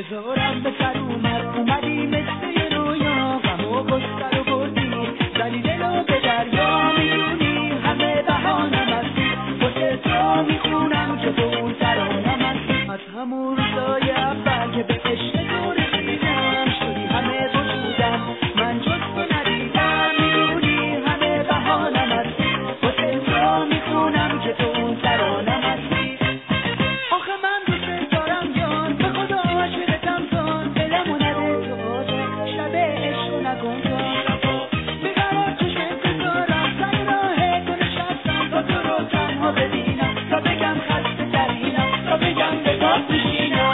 انتظارم به سر اومدی مثل یه رویا، غم و غصه رو بردی زدی دلو به دریا، میدونی همه بهانم هستی، واسه تو میخونم که تو اون ترانم هستی. از همون روزای اول که به عشق تو رسیدم شدی همه وجودم، من جز تو ندیدم، میدونی همه بهانم هستی، واسه تو میخونم که تو اون ترانم هستی. آخه من دوست دارم جان، به خدا عاشقتم جان، دلمو نده تو آزه، شب عشق نکن جان، بقرار چشم بذارم سر راه تو نشستم تا تو رو تنها ببینم، تا بگم خسته ترینم، تا بگم به پاس میشینم.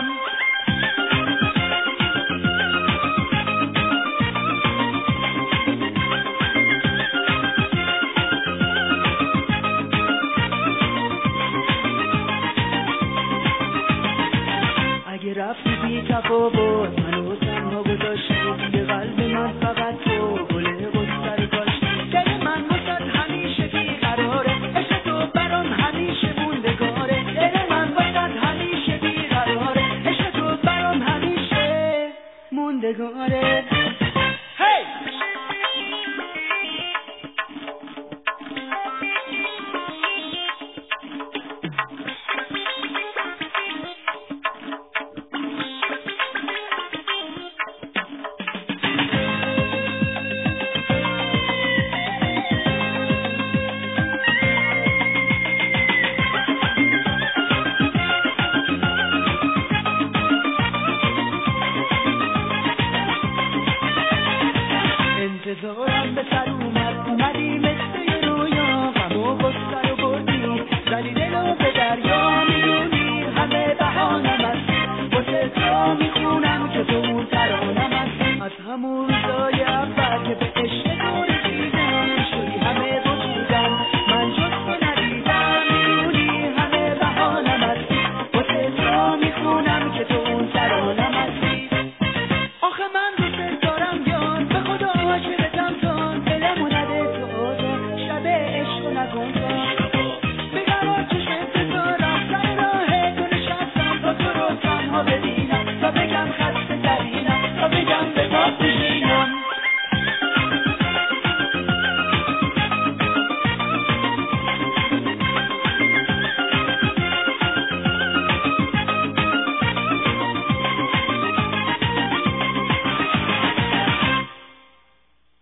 اگه رفتی بی تفاوت منو تنها گذاشتی، به قلب من فقط تو گل غصه رو کاشتی، دل من واسد همیشه بیقراره، عشق تو برام همیشه موندگاره، دل من واسد همیشه بیقراره، عشق تو برام همیشه موندگاره. انتظارم به سر اومدی مثل یه رویا، غم و غصه رو بردی زدی دلو به دریا، میدونی همه بهانم هستی، واسه تو میخونم که تو اون ترانم هستی. از همون روزای اول که به عشق تو رسیدم شدی همه وجودم، من جز تو ندیدم، میدونی همه بهانم هستی، واسه تو میخونم که تو اون ترانم هستی. آخه من دوست دارم جان، به خدا عاشقتم جان، دلمو نده تو آزه، شب عشق نکن جان، بقرار چشم بذارم سر راه تو نشستم تا تو رو تنها ببینم.